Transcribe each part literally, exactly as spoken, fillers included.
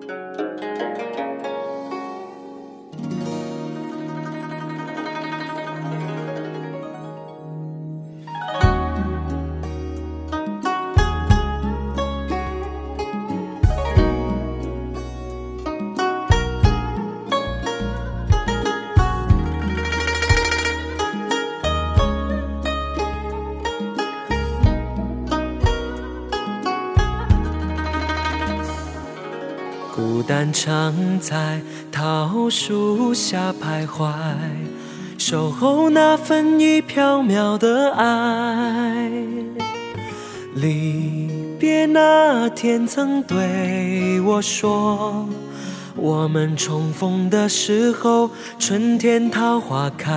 孤单常在桃树下徘徊，守候那份已缥缈的爱。离别那天曾对我说，我们重逢的时候，春天桃花开。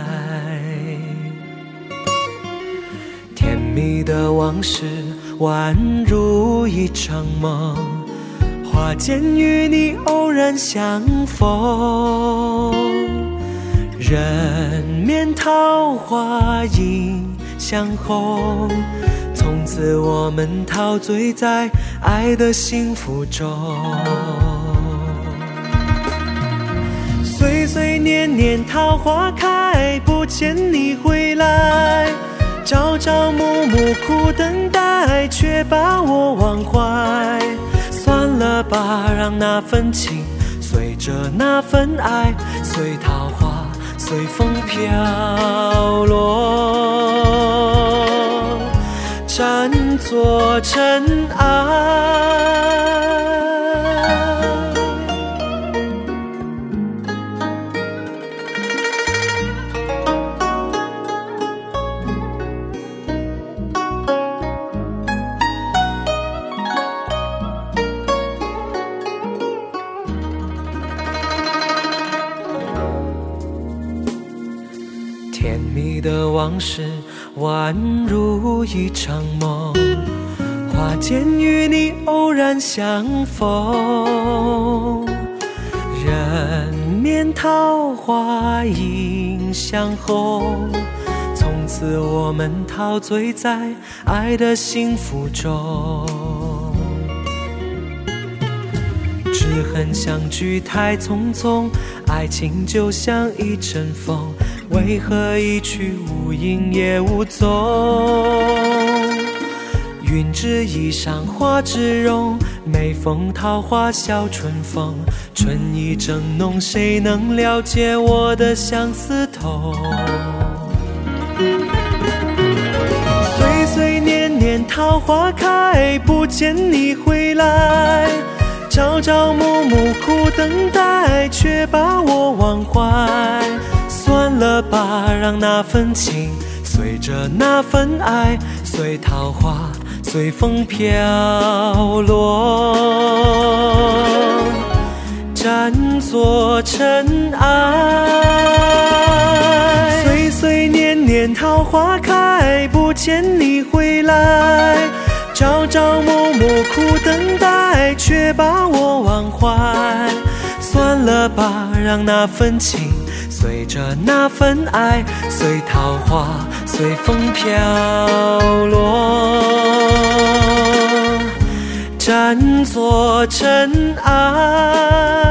甜蜜的往事宛如一场梦，花间与你偶然相逢，人面桃花映相红，从此我们陶醉在爱的幸福中。岁岁年年桃花开，不见你回来，朝朝暮暮苦等待，却把我忘怀。算了吧，让那份情随着那份爱，随桃花随风飘落，暂作尘埃。甜蜜的往事宛如一场梦，花间与你偶然相逢，人面桃花映相红，从此我们陶醉在爱的幸福中。只恨相聚太匆匆，爱情就像一阵风，为何一去无影也无踪？云之衣裳花之容，每逢桃花笑春风，春意正浓，谁能了解我的相思痛？岁岁年年桃花开，不见你回来，朝朝暮暮苦等待，却把我忘怀。算了吧，让那份情随着那份爱，随桃花随风飘落，暂作尘埃。岁岁年年桃花开，不见你回来，朝朝暮暮苦等待，却把我忘怀。算了吧，让那份情随着那份爱，随桃花随风飘落，暂作尘埃。